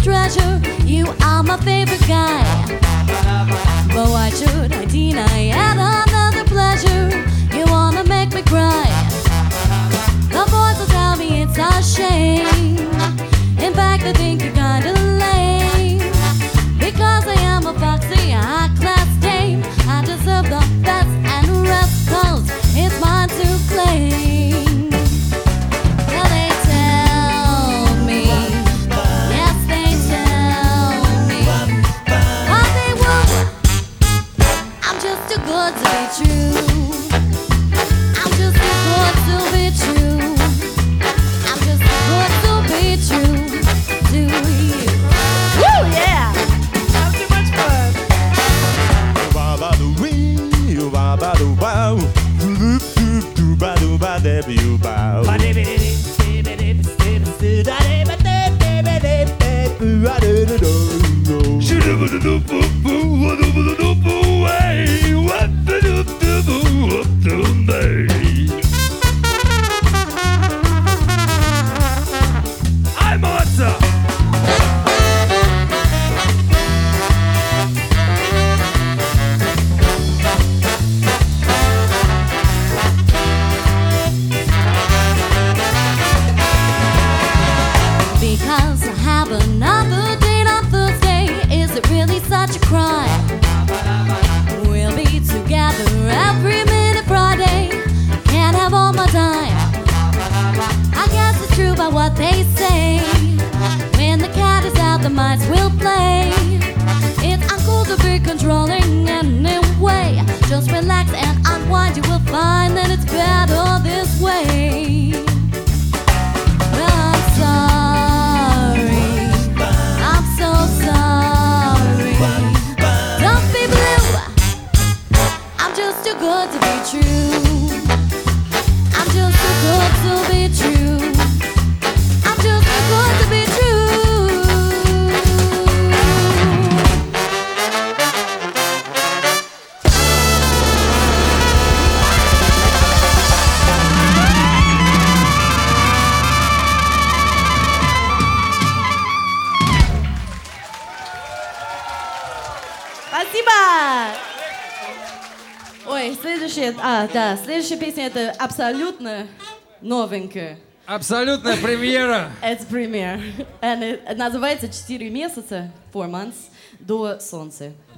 treasure. You are my favorite guy. But why should I deny yet another pleasure? You wanna make me cry. The boys will tell me it's a shame. In fact, I think you're kinda lame. Because I am a foxy, high-class dame. I deserve the best and the rest, 'cause it's mine to claim. Well, they tell me, yes, they tell me, what they would. I'm just too good to be true. I'm just too good to be true. I'm just too good to be true to you. Woo, yeah! Have too much fun. I'm awesome. Because I have another date on Thursday. Is it really such a crime? We'll be together every minute Friday. Can't have all my time. I guess it's true by what they say. When the cat is out, the mice will play. It's uncool to be controlling anyway. Just relax and unwind. You will find that it's better this way. Well, I'm sorry. I'm so sorry. Don't be blue. I'm just too good to be true. I'm just too good to be true. I'm just too good to be true. Спасибо! Ой, следующая песня это абсолютно новенькая. Абсолютная премьера. Это премьер. Называется «4 месяца», 4 months, до солнца.